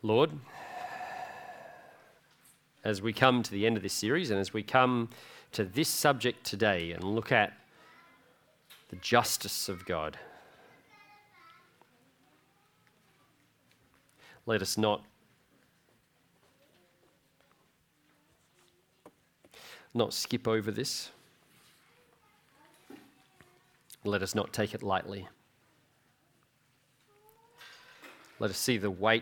Lord, as we come to the end of this series and as we come to this subject today and look at the justice of God, let us not skip over this. Let us not take it lightly. Let us see the weight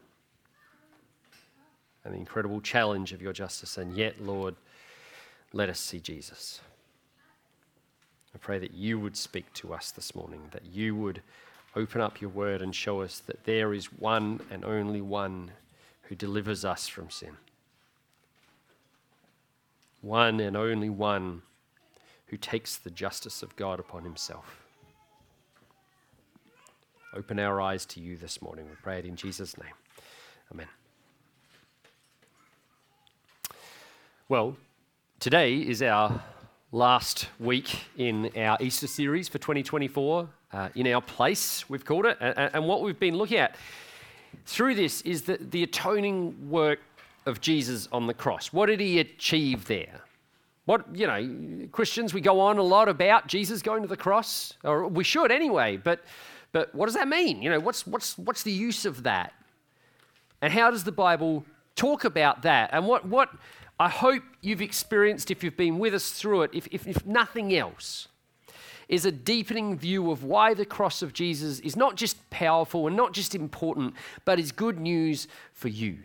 and the incredible challenge of your justice, and yet, Lord, let us see Jesus. I pray that you would speak to us this morning, that you would open up your word and show us that there is one and only one who delivers us from sin. One and only one who takes the justice of God upon himself. Open our eyes to you this morning. We pray it in Jesus' name. Amen. Well, today is our last week in our Easter series for 2024, In Our Place, we've called it. And what we've been looking at through this is the atoning work of Jesus on the cross. What did he achieve there? Christians, we go on a lot about Jesus going to the cross, or we should anyway, but what does that mean? What's the use of that? And how does the Bible talk about that? And what I hope you've experienced, if you've been with us through it, if nothing else, is a deepening view of why the cross of Jesus is not just powerful and not just important, but is good news for you.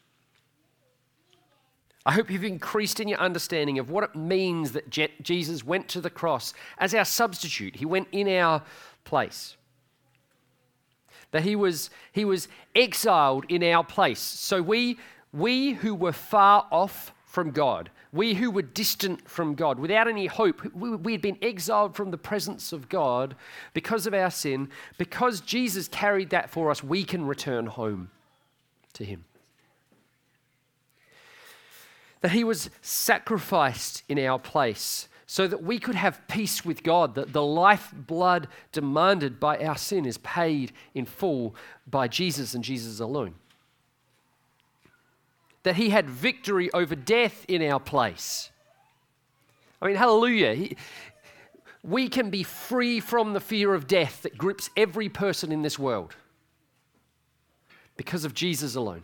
I hope you've increased in your understanding of what it means that Jesus went to the cross as our substitute. He went in our place. That he was exiled in our place. So we who were far off from God, we who were distant from God, without any hope, we had been exiled from the presence of God because of our sin. Because Jesus carried that for us, we can return home to him. That he was sacrificed in our place so that we could have peace with God, that the lifeblood demanded by our sin is paid in full by Jesus and Jesus alone. That he had victory over death in our place. I mean, hallelujah. We can be free from the fear of death that grips every person in this world because of Jesus alone.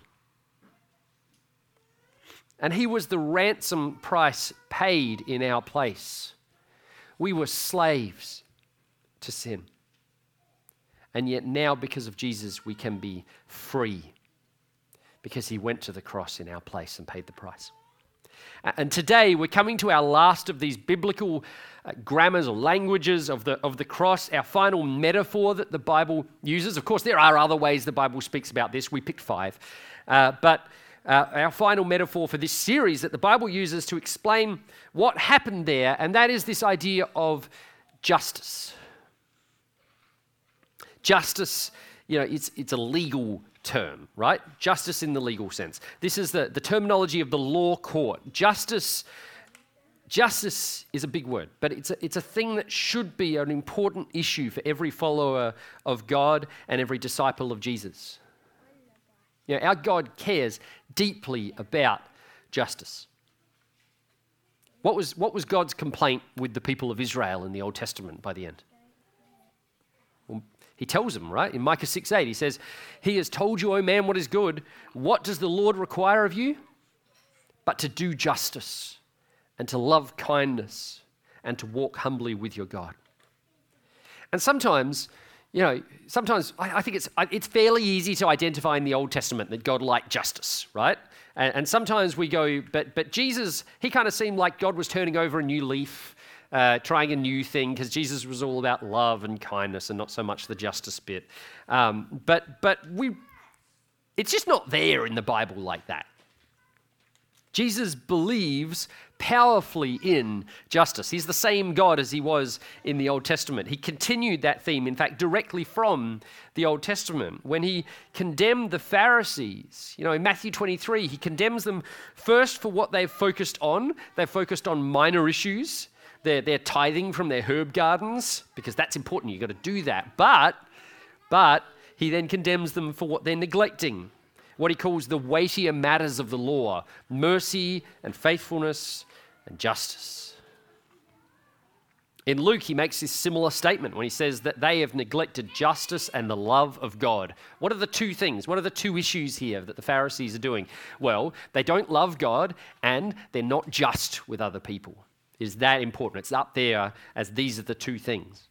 And he was the ransom price paid in our place. We were slaves to sin. And yet now, because of Jesus, we can be free because he went to the cross in our place and paid the price. And today, we're coming to our last of these biblical grammars or languages of the cross, our final metaphor that the Bible uses. Of course, there are other ways the Bible speaks about this. We picked 5. But our final metaphor for this series that the Bible uses to explain what happened there, and that is this idea of justice. Justice, it's a legal term, right? Justice in the legal sense. This is the terminology of the law court. Justice is a big word, but it's a thing that should be an important issue for every follower of God and every disciple of Jesus. Our God cares deeply about justice. What was God's complaint with the people of Israel in the Old Testament by the end? Well, he tells them, right? In Micah 6:8, he says, "He has told you, O man, what is good. What does the Lord require of you? But to do justice and to love kindness and to walk humbly with your God." And sometimes I think it's fairly easy to identify in the Old Testament that God liked justice, right? And sometimes we go, but Jesus, he kind of seemed like God was turning over a new leaf, trying a new thing, because Jesus was all about love and kindness and not so much the justice bit. It's just not there in the Bible like that. Jesus believes powerfully in justice. He's the same God as he was in the Old Testament. He continued that theme, in fact, directly from the Old Testament. When he condemned the Pharisees, in Matthew 23, he condemns them first for what they've focused on. They've focused on minor issues. They're tithing from their herb gardens, because that's important. You've got to do that. But he then condemns them for what they're neglecting. what he calls the weightier matters of the law: mercy and faithfulness and justice. In Luke, he makes this similar statement when he says that they have neglected justice and the love of God. What are the two things? What are the two issues here that the Pharisees are doing? Well, they don't love God and they're not just with other people. Is that important? It's up there as these are the two things.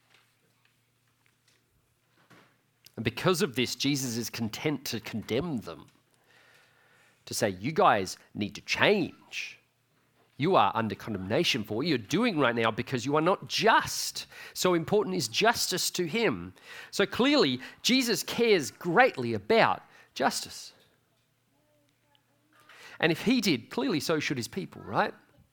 And because of this, Jesus is content to condemn them, to say, you guys need to change. You are under condemnation for what you're doing right now because you are not just. So important is justice to him. So clearly, Jesus cares greatly about justice. And if he did, clearly so should his people, right?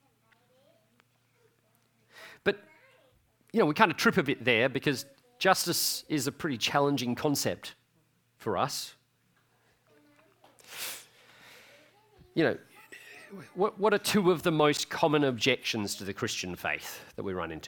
But, we kind of trip a bit there because justice is a pretty challenging concept for us. What are two of the most common objections to the Christian faith that we run into?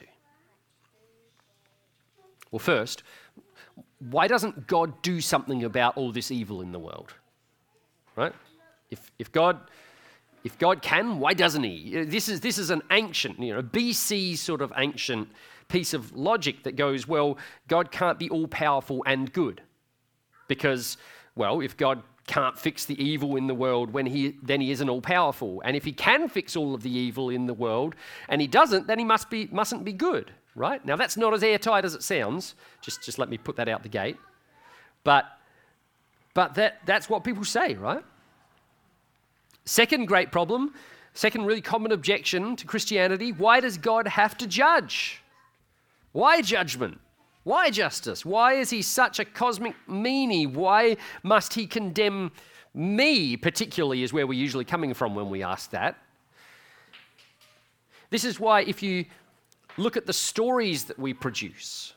Well, first, why doesn't God do something about all this evil in the world? Right? If God can, why doesn't he? This is an ancient, BC sort of ancient piece of logic that goes, well, God can't be all-powerful and good. Because, well, if God can't fix the evil in the world then he isn't all-powerful. And if he can fix all of the evil in the world and he doesn't, then he mustn't be good, right? Now, that's not as airtight as it sounds. Just let me put that out the gate. But that's what people say, right? Second great problem, second really common objection to Christianity: why does God have to judge? Why judgment? Why justice? Why is he such a cosmic meanie? Why must he condemn me, particularly, is where we're usually coming from when we ask that. This is why if you look at the stories that we produce,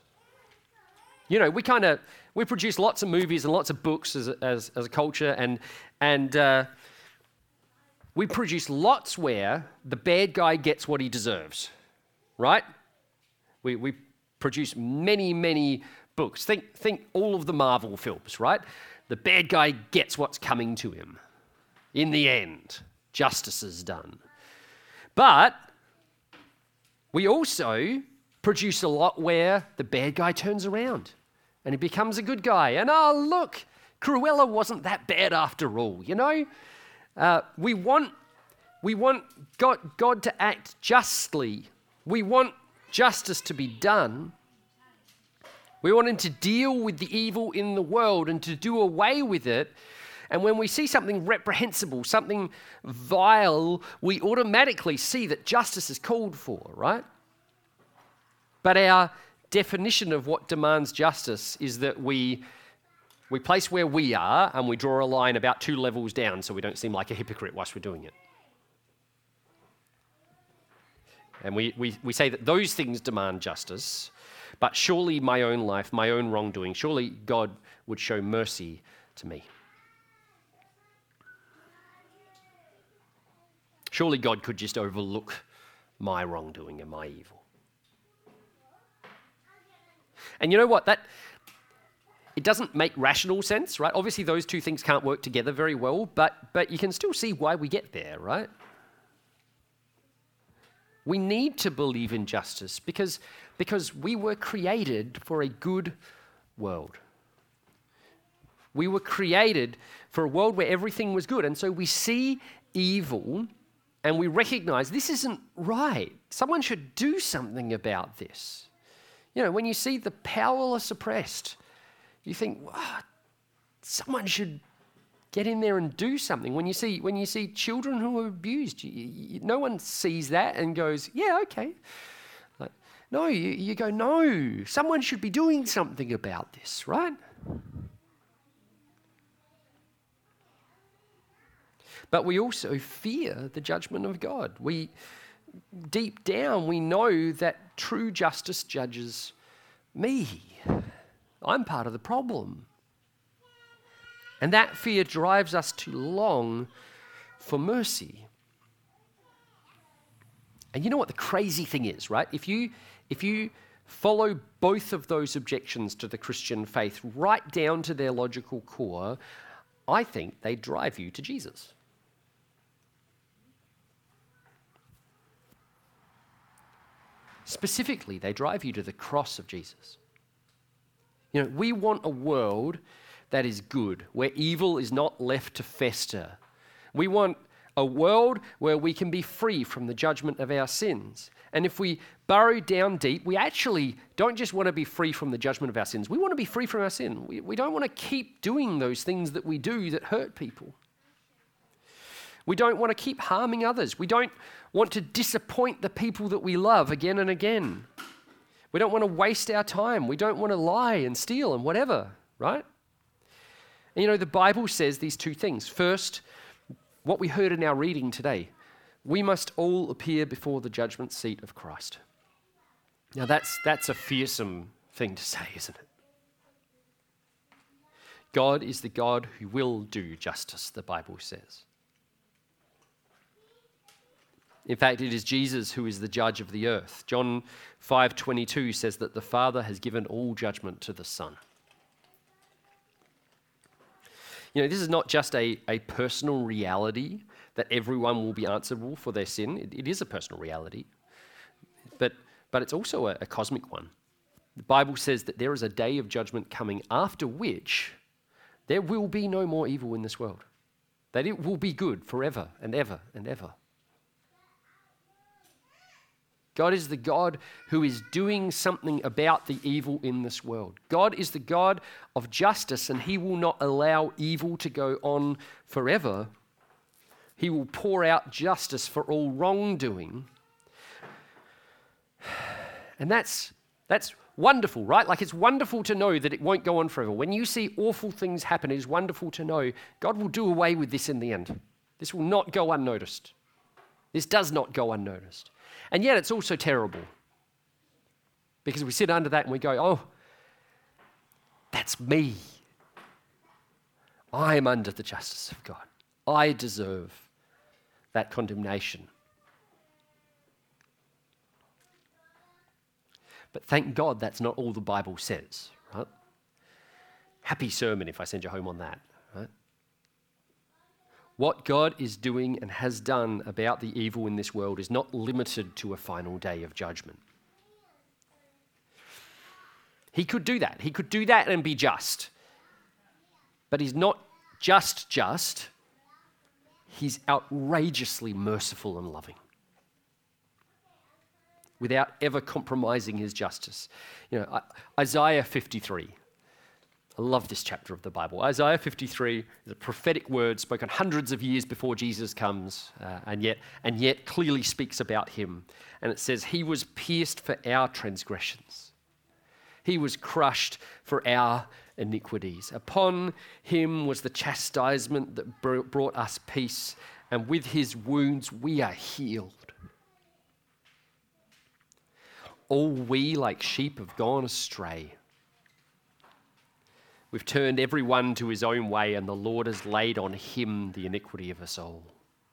we produce lots of movies and lots of books as a culture, and we produce lots where the bad guy gets what he deserves, right? We produce many, many books. Think all of the Marvel films, right? The bad guy gets what's coming to him. In the end, justice is done. But we also produce a lot where the bad guy turns around and he becomes a good guy. And look, Cruella wasn't that bad after all, We want God to act justly. We want justice to be done. We want him to deal with the evil in the world and to do away with it. And when we see something reprehensible, something vile, we automatically see that justice is called for, right? But our definition of what demands justice is that we place where we are and we draw a line about 2 levels down so we don't seem like a hypocrite whilst we're doing it. And we say that those things demand justice, but surely my own life, my own wrongdoing, surely God would show mercy to me. Surely God could just overlook my wrongdoing and my evil. And you know what? It doesn't make rational sense, right? Obviously, those two things can't work together very well, but you can still see why we get there, right? We need to believe in justice because we were created for a good world. We were created for a world where everything was good. And so we see evil and we recognize this isn't right. Someone should do something about this. When you see the powerless oppressed, you think, someone should get in there and do something. When you see children who are abused, no one sees that and goes, yeah, okay. No, you go, no, someone should be doing something about this, right? But we also fear the judgment of God. Deep down, we know that true justice judges me. I'm part of the problem. And that fear drives us to long for mercy. And you know what the crazy thing is, right? If you follow both of those objections to the Christian faith right down to their logical core, I think they drive you to Jesus. Specifically, they drive you to the cross of Jesus. You know, we want a world that is good, where evil is not left to fester. We want a world where we can be free from the judgment of our sins. And if we burrow down deep, we actually don't just want to be free from the judgment of our sins. We want to be free from our sin. We don't want to keep doing those things that we do that hurt people. We don't want to keep harming others. We don't want to disappoint the people that we love again and again. We don't want to waste our time. We don't want to lie and steal and whatever, right? And you know, the Bible says these two things. First, what we heard in our reading today, we must all appear before the judgment seat of Christ. Now that's a fearsome thing to say, isn't it? God is the God who will do justice, the Bible says. In fact, it is Jesus who is the judge of the earth. John 5:22 says that the Father has given all judgment to the Son. You know, this is not just a personal reality that everyone will be answerable for their sin. It is a personal reality, but it's also a cosmic one. The Bible says that there is a day of judgment coming after which there will be no more evil in this world, that it will be good forever and ever and ever. God is the God who is doing something about the evil in this world. God is the God of justice, and he will not allow evil to go on forever. He will pour out justice for all wrongdoing. And that's wonderful, right? Like, it's wonderful to know that it won't go on forever. When you see awful things happen, it is wonderful to know God will do away with this in the end. This will not go unnoticed. This does not go unnoticed. And yet it's also terrible, because we sit under that and we go, oh, that's me. I am under the justice of God. I deserve that condemnation. But thank God that's not all the Bible says, right? Happy sermon if I send you home on that, right? What God is doing and has done about the evil in this world is not limited to a final day of judgment. He could do that. He could do that and be just. But he's not just. He's outrageously merciful and loving, without ever compromising his justice. You know, Isaiah 53. I love this chapter of the Bible. Isaiah 53 is a prophetic word spoken hundreds of years before Jesus comes, and yet clearly speaks about him. And it says, he was pierced for our transgressions. He was crushed for our iniquities. Upon him was the chastisement that brought us peace, and with his wounds we are healed. All we like sheep have gone astray. We've turned everyone to his own way, and the Lord has laid on him the iniquity of us all.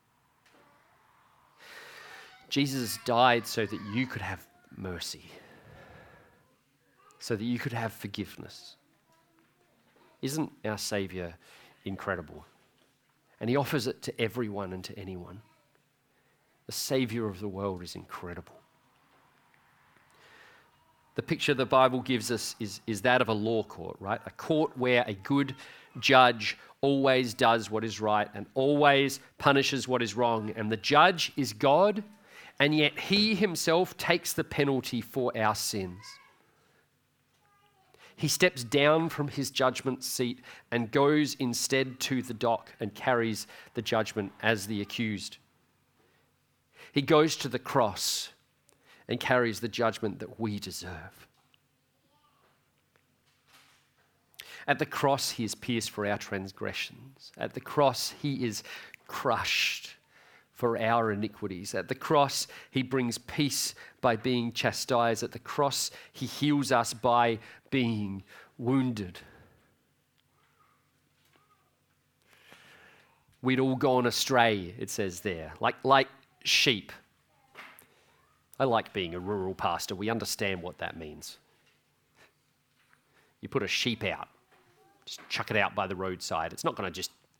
Jesus died so that you could have mercy, so that you could have forgiveness. Isn't our Saviour incredible? And he offers it to everyone and to anyone. The Saviour of the world is incredible. The picture the Bible gives us is that of a law court, right? A court where a good judge always does what is right and always punishes what is wrong. And the judge is God, and yet he himself takes the penalty for our sins. He steps down from his judgment seat and goes instead to the dock and carries the judgment as the accused. He goes to the cross and carries the judgment that we deserve. At the cross, he is pierced for our transgressions. At the cross, he is crushed for our iniquities. At the cross, he brings peace by being chastised. At the cross, he heals us by being wounded. We'd all gone astray, it says there, like sheep. I like being a rural pastor. We understand what that means. You put a sheep out, just chuck it out by the roadside. It's not going to just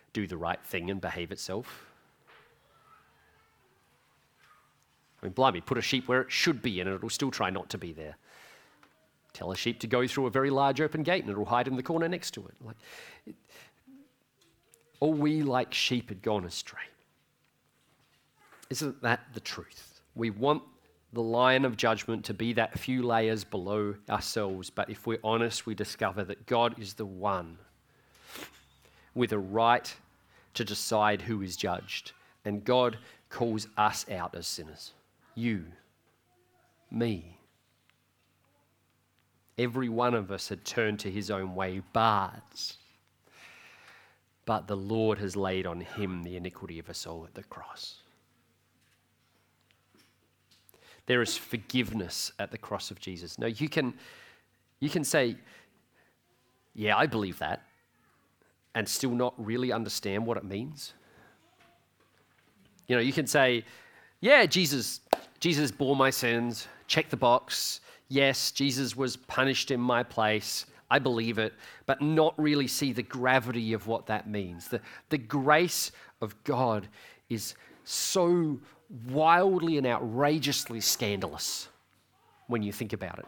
do the right thing and behave itself. I mean, blimey, put a sheep where it should be and it'll still try not to be there. Tell a sheep to go through a very large open gate and it'll hide in the corner next to it. All we like sheep had gone astray. Isn't that the truth? We want the Lion of Judgment to be that few layers below ourselves, but if we're honest, we discover that God is the one with a right to decide who is judged. And God calls us out as sinners. You, me. Every one of us had turned to his own way, but the Lord has laid on him the iniquity of us all at the cross. There is forgiveness at the cross of Jesus. Now, you can say, yeah, I believe that, and still not really understand what it means. You can say, yeah, Jesus bore my sins, check the box. Yes, Jesus was punished in my place. I believe it, but not really see the gravity of what that means. The grace of God is so wildly and outrageously scandalous when you think about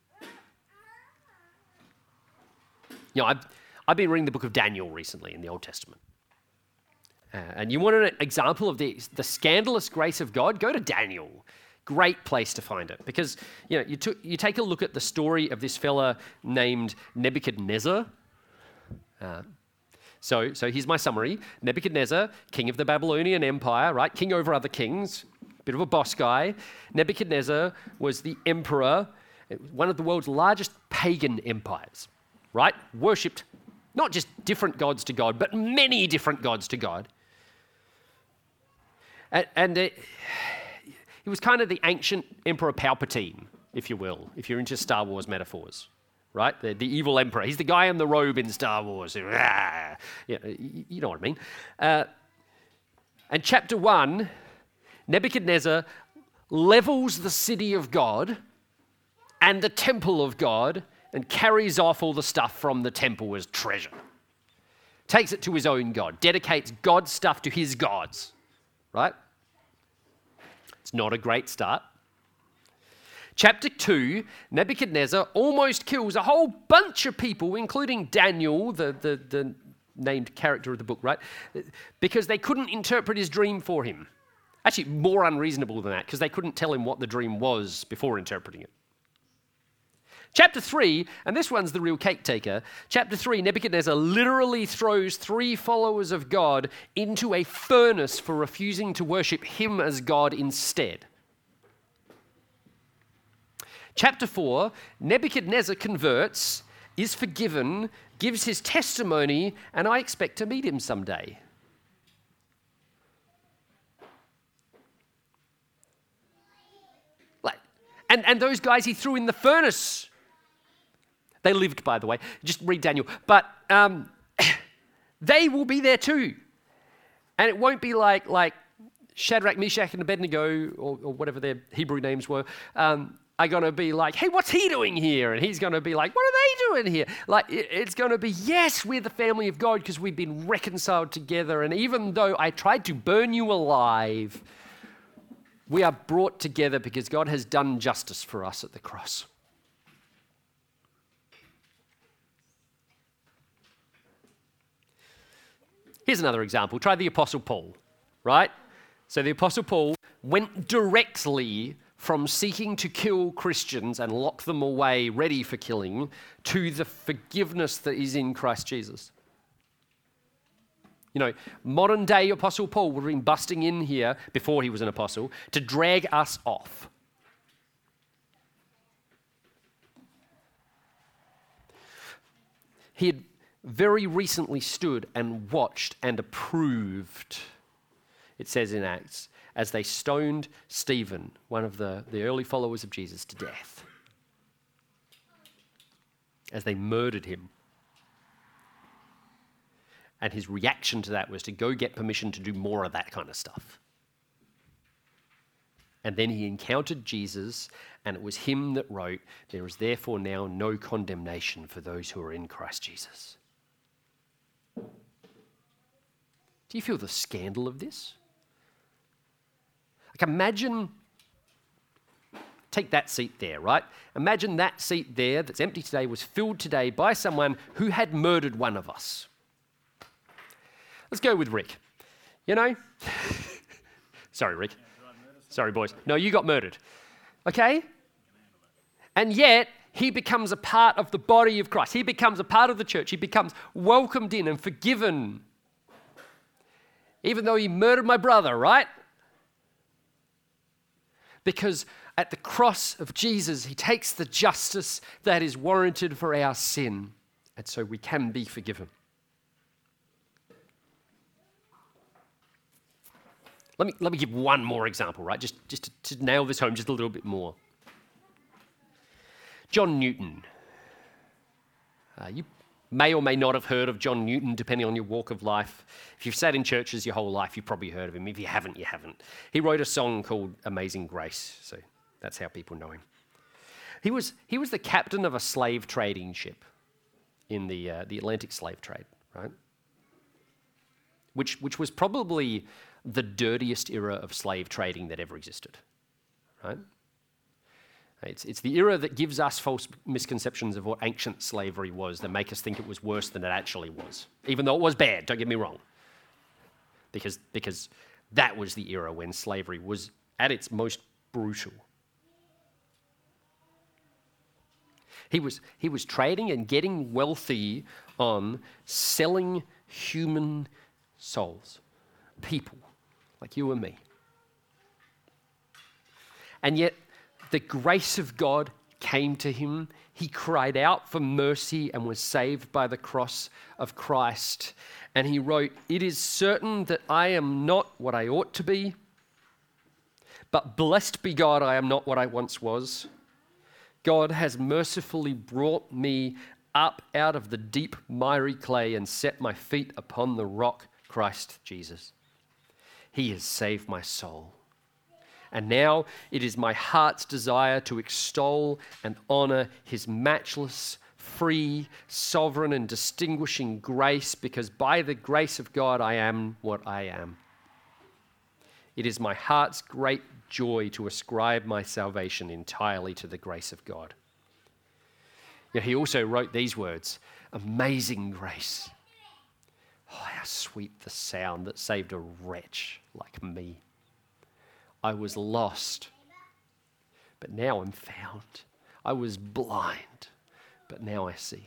it. I've been reading the book of Daniel recently in the Old Testament. And you want an example of the scandalous grace of God? Go to Daniel. Great place to find it. Because you take a look at the story of this fella named Nebuchadnezzar. So here's my summary. Nebuchadnezzar, king of the Babylonian Empire, right? King over other kings, bit of a boss guy. Nebuchadnezzar was the emperor, one of the world's largest pagan empires, right? Worshipped not just different gods to God, but many different gods to God. And it was kind of the ancient Emperor Palpatine, if you will, if you're into Star Wars metaphors. Right? The evil emperor. He's the guy in the robe in Star Wars. Yeah, you know what I mean. And chapter 1, Nebuchadnezzar levels the city of God and the temple of God and carries off all the stuff from the temple as treasure. Takes it to his own God. Dedicates God's stuff to his gods. Right? It's not a great start. Chapter 2, Nebuchadnezzar almost kills a whole bunch of people, including Daniel, the named character of the book, right? Because they couldn't interpret his dream for him. Actually, more unreasonable than that, because they couldn't tell him what the dream was before interpreting it. Chapter 3, and this one's the real cake taker. Chapter 3, Nebuchadnezzar literally throws 3 followers of God into a furnace for refusing to worship him as God instead. Chapter 4, Nebuchadnezzar converts, is forgiven, gives his testimony, and I expect to meet him someday. And those guys he threw in the furnace, they lived, by the way. Just read Daniel. But they will be there too. And it won't be like Shadrach, Meshach, and Abednego, or whatever their Hebrew names were, are going to be like, hey, what's he doing here? And he's going to be like, what are they doing here? Like, it's going to be, yes, we're the family of God because we've been reconciled together. And even though I tried to burn you alive, we are brought together because God has done justice for us at the cross. Here's another example. Try the Apostle Paul, right? So the Apostle Paul went directly from seeking to kill Christians and lock them away ready for killing to the forgiveness that is in Christ Jesus. Modern day Apostle Paul would have been busting in here before he was an apostle to drag us off. He had very recently stood and watched and approved, it says in Acts, as they stoned Stephen, one of the early followers of Jesus, to death. As they murdered him. And his reaction to that was to go get permission to do more of that kind of stuff. And then he encountered Jesus, and it was him that wrote, "There is therefore now no condemnation for those who are in Christ Jesus." Do you feel the scandal of this? Like imagine, take that seat there, right? Imagine that seat there that's empty today was filled today by someone who had murdered one of us. Let's go with Rick. You know? Sorry, Rick. Sorry, boys. No, you got murdered. Okay? And yet, he becomes a part of the body of Christ. He becomes a part of the church. He becomes welcomed in and forgiven. Even though he murdered my brother, right? Because at the cross of Jesus, he takes the justice that is warranted for our sin. And so we can be forgiven. Let me give one more example, right? Just to nail this home just a little bit more. John Newton. You may or may not have heard of John Newton, depending on your walk of life. If you've sat in churches your whole life, you've probably heard of him. If you haven't, you haven't. He wrote a song called Amazing Grace, so that's how people know him. He was the captain of a slave trading ship in the Atlantic slave trade, right? Which was probably the dirtiest era of slave trading that ever existed, right? It's the era that gives us false misconceptions of what ancient slavery was that make us think it was worse than it actually was, even though it was bad, don't get me wrong. Because that was the era when slavery was at its most brutal. He was trading and getting wealthy on selling human souls, people like you and me. And yet, the grace of God came to him. He cried out for mercy and was saved by the cross of Christ. And he wrote, "It is certain that I am not what I ought to be, but blessed be God, I am not what I once was. God has mercifully brought me up out of the deep miry clay and set my feet upon the rock, Christ Jesus. He has saved my soul. And now it is my heart's desire to extol and honor his matchless, free, sovereign, and distinguishing grace, because by the grace of God I am what I am. It is my heart's great joy to ascribe my salvation entirely to the grace of God." Yet he also wrote these words, "Amazing grace. Oh, how sweet the sound that saved a wretch like me. I was lost, but now I'm found. I was blind, but now I see."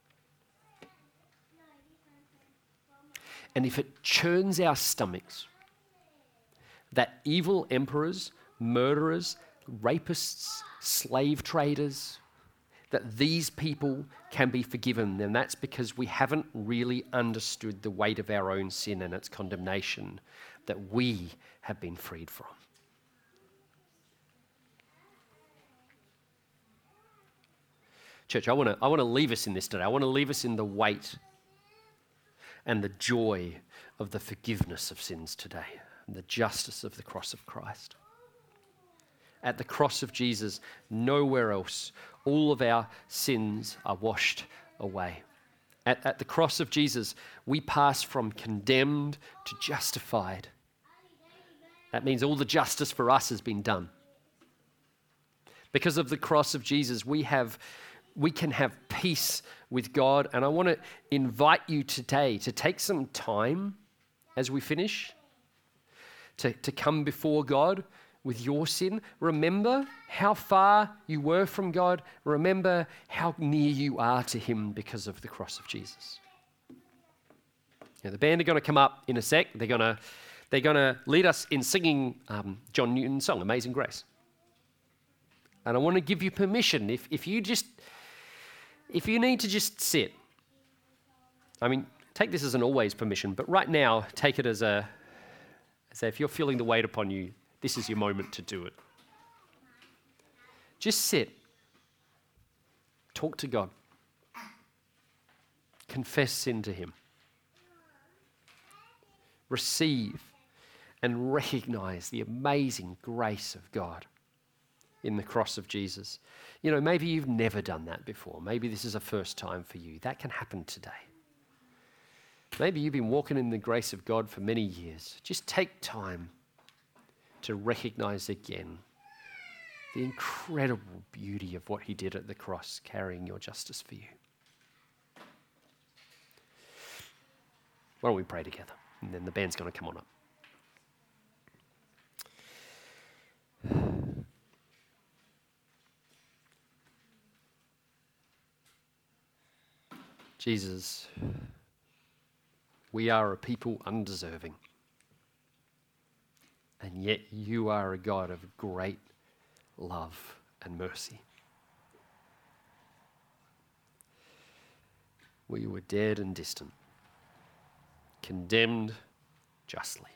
And if it churns our stomachs that evil emperors, murderers, rapists, slave traders, that these people can be forgiven, then that's because we haven't really understood the weight of our own sin and its condemnation that we have been freed from. Church, I want to leave us in this today. I want to leave us in the weight and the joy of the forgiveness of sins today, and the justice of the cross of Christ. At the cross of Jesus, nowhere else, all of our sins are washed away. At the cross of Jesus, we pass from condemned to justified. That means all the justice for us has been done. Because of the cross of Jesus, we can have peace with God. And I want to invite you today to take some time as we finish to come before God with your sin. Remember how far you were from God. Remember how near you are to him because of the cross of Jesus. Now, the band are going to come up in a sec. They're going to lead us in singing John Newton's song, Amazing Grace. And I want to give you permission, if you need to just sit. I mean, take this as an always permission, but right now, take it as if you're feeling the weight upon you, this is your moment to do it. Just sit. Talk to God. Confess sin to him. Receive and recognize the amazing grace of God in the cross of Jesus. You know, maybe you've never done that before. Maybe this is a first time for you. That can happen today. Maybe you've been walking in the grace of God for many years. Just take time to recognize again the incredible beauty of what he did at the cross, carrying your justice for you. Why don't we pray together? And then the band's going to come on up. Jesus, we are a people undeserving. And yet you are a God of great love and mercy. We were dead and distant, condemned justly.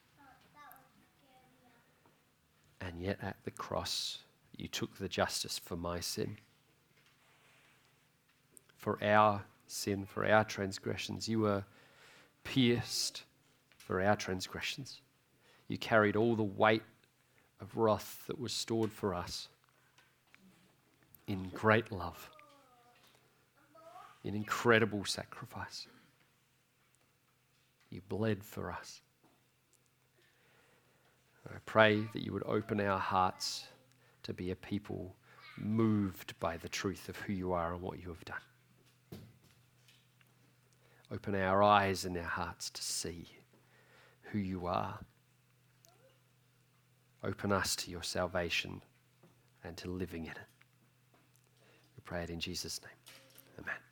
And yet at the cross, you took the justice for my sin. For our sin, for our transgressions. You were pierced for our transgressions. You carried all the weight of wrath that was stored for us in great love, in incredible sacrifice. You bled for us. I pray that you would open our hearts to be a people moved by the truth of who you are and what you have done. Open our eyes and our hearts to see who you are. Open us to your salvation and to living in it. We pray it in Jesus' name. Amen.